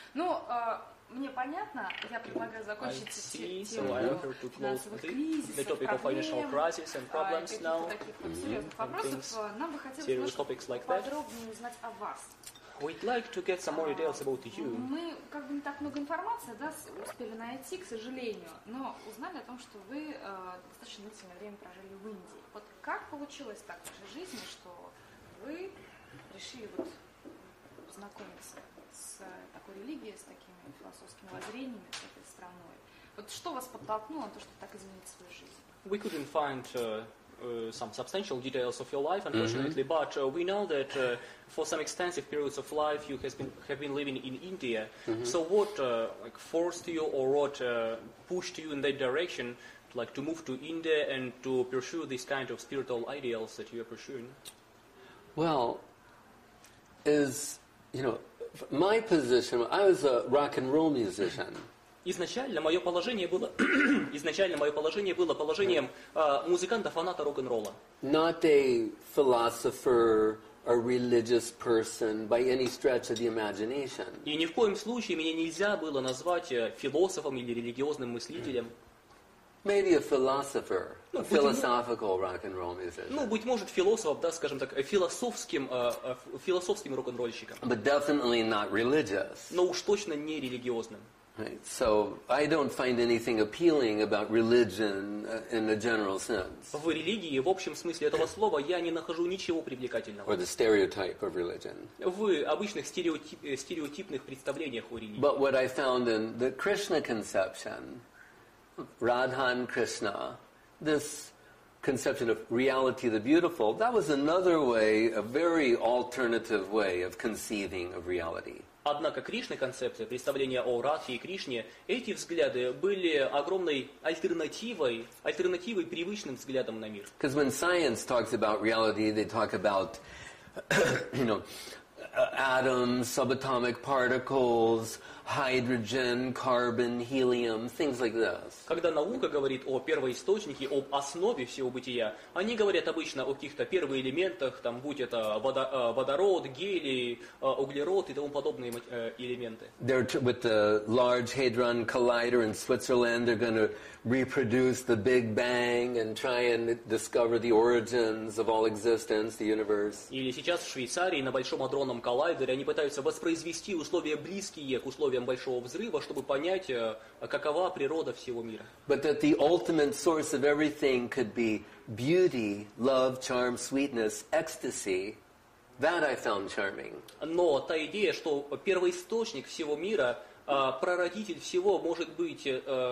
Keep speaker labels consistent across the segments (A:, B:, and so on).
A: Ну, мне понятно, я предлагаю закончить тему финансовых кризисов, проблем, каких-то таких вот серьезных вопросов. Нам бы хотелось немножко подробнее узнать о вас.
B: We'd like to get some more details about you.
A: Мы как бы не так много информации, да, успели найти, к сожалению, но узнали о том, что вы достаточно длительное время прожили в Индии. Вот как получилось так в вашей жизни, что вы решили вот познакомиться с такой религией, с такими философскими воззрениями, с этой страной? Вот что вас подтолкнуло на то, чтобы так изменить свою жизнь?
B: We couldn't find some substantial details of your life, unfortunately, but we know that for some extensive periods of life you have been living in India. So what forced you or what pushed you in that direction, like to move to India and to pursue this kind of spiritual ideals that you are pursuing?
C: Well, my position, I was a rock and roll musician.
B: Изначально мое положение было положением музыканта-фаната рок-н-ролла.
C: Not a philosopher or religious person by any stretch of the imagination.
B: И ни в коем случае меня нельзя было назвать философом или религиозным мыслителем.
C: Maybe a philosopher, a philosophical rock and roll musician.
B: Ну, быть может, философом, да, скажем так, философским рок-н-ролльщиком.
C: But definitely not religious.
B: Но уж точно не религиозным.
C: Right. So I don't find anything appealing about religion in a general sense.
B: В религии, в общем смысле этого слова, я не нахожу ничего привлекательного.
C: Or the stereotype of religion.
B: В обычных стереотипных представлениях о религии.
C: But what I found in the Krishna conception, Radha and Krishna, this conception of reality the beautiful, that was another way, a very alternative way of conceiving of reality.
B: Однако Кришна концепция, представление о Радхе и Кришне, эти взгляды были огромной альтернативой привычным взглядам на мир.
C: Because when science talks about reality, they talk about, atoms, subatomic particles, hydrogen, carbon, helium, things like this.
B: Когда наука говорит о первоисточнике, об основе всего бытия, они говорят обычно о каких-то первоэлементах, там, будь это водород, гелий, углерод и тому подобные элементы.
C: With the Large Hadron Collider in Switzerland, they're going to reproduce the Big Bang and try and discover the origins of all existence, the universe.
B: Или сейчас в Швейцарии на Большом адронном коллайдере они пытаются воспроизвести условия, близкие к условиям Большого взрыва, чтобы понять, какова природа всего мира.
C: But that the ultimate source of everything could be beauty, love, charm, sweetness, ecstasy, that I found charming.
B: Но та идея, что первоисточник всего мира, прародитель всего может быть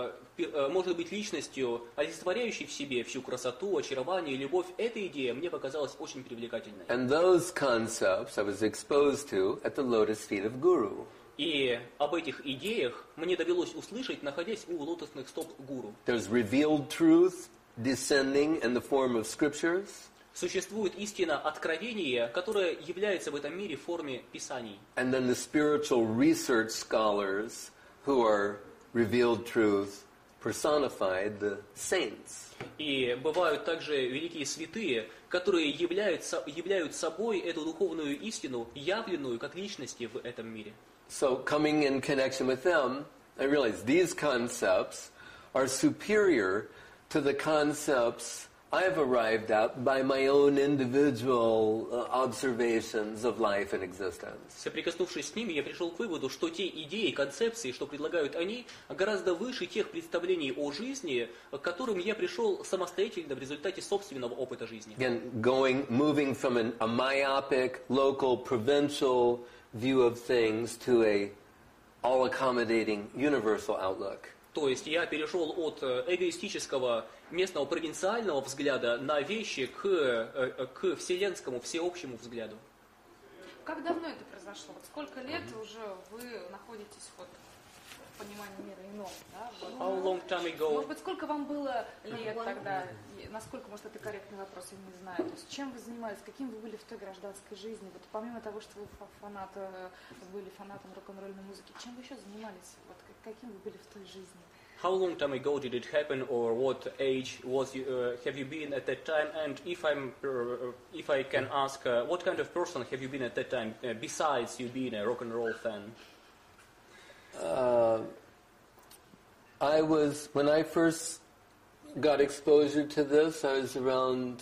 B: личностью, олицетворяющей в себе всю красоту, очарование и любовь, эта идея мне показалась очень привлекательной.
C: And those concepts I was exposed to at the lotus feet of Guru.
B: И об этих идеях мне довелось услышать, находясь у лотосных стоп гуру.
C: There's revealed truth descending in the form of scriptures.
B: Существует истина откровения, которая является в этом мире в форме писаний.
C: And then the spiritual research scholars who are revealed truth personified, the saints.
B: И бывают также великие святые, которые являют собой эту духовную истину, явленную как личности в этом мире.
C: So coming in connection with them, I realized these concepts are superior to the concepts I've arrived at by my own individual observations of life and existence.
B: Соприкоснувшись с ними, я пришел к выводу, что те идеи, концепции, что предлагают они, гораздо выше тех представлений о жизни, к которым я пришел самостоятельно в результате собственного опыта жизни.
C: Again, moving from a myopic, local, provincial view of things to a all-accommodating, universal outlook.
B: То есть я перешел от эгоистического, местного, провинциального взгляда на вещи к вселенскому, всеобщему взгляду.
A: Как давно это произошло? Вот сколько лет уже вы находитесь в понимании мира иного? Да?
B: How long time ago?
A: Может быть, сколько вам было лет тогда? Насколько, может, это корректный вопрос, я не знаю. То есть, чем вы занимались? Каким вы были в той гражданской жизни? Вот помимо того, что вы были фанатом рок-н-ролльной музыки, чем вы еще занимались? Вот каким вы были в той жизни?
B: How long time ago did it happen, or what age have you been at that time? And if I can ask, what kind of person have you been at that time, besides you being a rock and roll fan?
C: When I first got exposure to this, I was around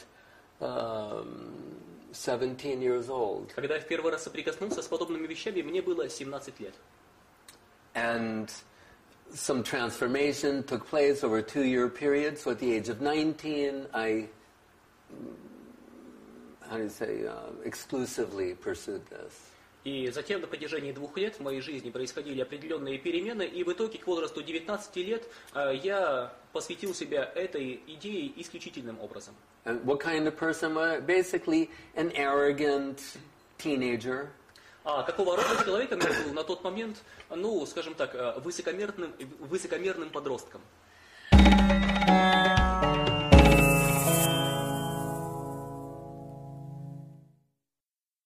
C: 17 years old.
B: Когда я в первый раз соприкоснулся с подобными вещами, мне было 17 лет.
C: And some transformation took place over a 2-year period. So at the age of 19, I, exclusively pursued this.
B: И затем на протяжении 2 лет в моей жизни происходили определенные перемены, и в итоге к возрасту 19 лет я посвятил себя этой идее исключительным образом.
C: And what kind of person am I? Basically, an arrogant teenager.
B: А какого рода человеком я был на тот момент, ну, скажем так, высокомерным подростком.